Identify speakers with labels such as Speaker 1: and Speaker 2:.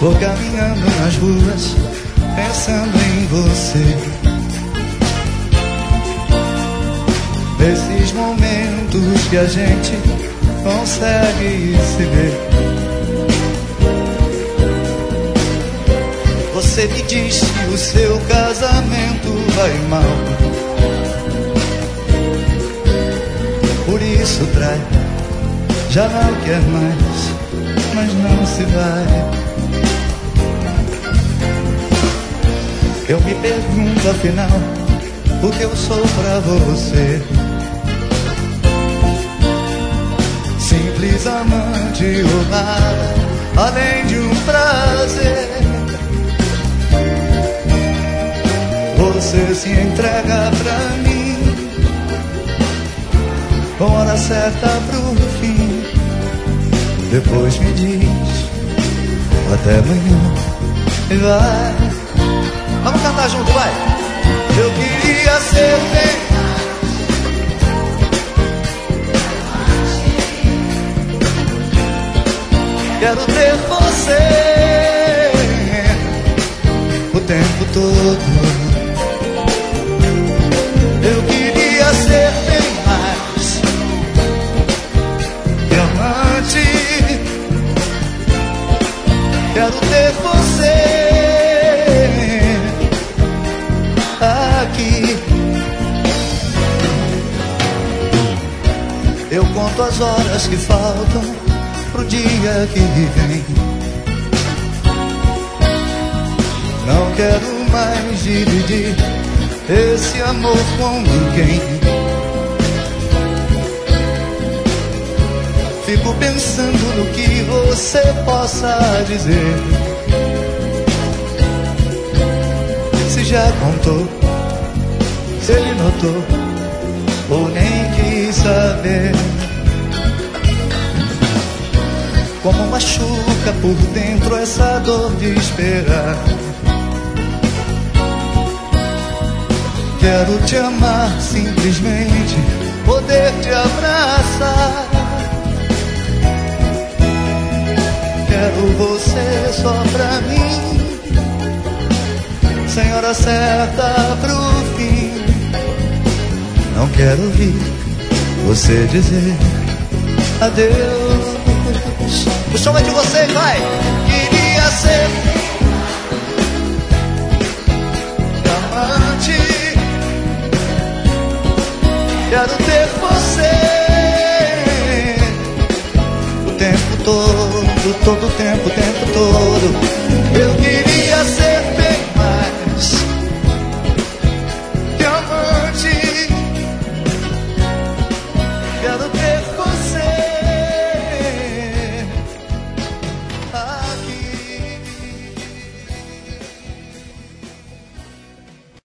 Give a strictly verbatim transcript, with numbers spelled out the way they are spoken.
Speaker 1: Vou caminhando nas ruas, pensando em você. Nesses momentos que a gente consegue se ver. Você me diz que o seu casamento vai mal, por isso trai. Já não quer mais, mas não se vai. Eu me pergunto afinal, o que eu sou pra você? Simples amante ou nada, além de um prazer. Você se entrega pra mim, com hora certa pro fim. Depois me diz, até amanhã, e vai. Vamos cantar junto, vai. Eu queria ser bem mais. Quero ter você o tempo todo. Eu queria ser bem mais que amante. Quero ter você aqui. Eu conto as horas que faltam pro dia que vem. Não quero mais dividir esse amor com ninguém. Fico pensando no que você possa dizer. Se já contou, se ele notou, ou nem quis saber. Como machuca por dentro essa dor de esperar. Quero te amar, simplesmente poder te abraçar. Quero você só pra mim, sem hora certa pro fim. Não quero ouvir você dizer adeus. O som é de vocês, vai! Queria ser amante. Quero ter você o tempo todo, todo o tempo, o tempo todo.